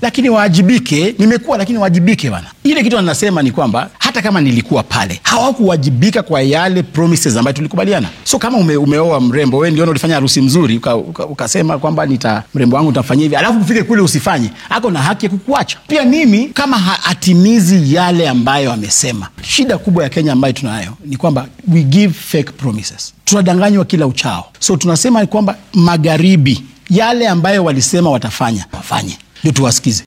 lakini waajibike. Nimekuwa lakini waajibike bana. Ile kitu anasema ni kwamba hata kama nilikuwa pale, hawakuwajibika kwa yale promises ambayo tulikubaliana. So kama umeoa mrembo, wewe ndio ulifanya harusi mzuri, ukasema kwamba mrembo wangu utafanyia hivi, alafu kufike kule usifanye, ako na haki ya kukuacha. Pia mimi kama hatimizi yale ambayo amesema. Shida kubwa ya Kenya ambayo tunayo ni kwamba we give fake promises. Tunadanganywa kila uchao. So tunasema kwamba magharibi yale ambayo walisema watafanya, wafanye. Ndio tuwasikize.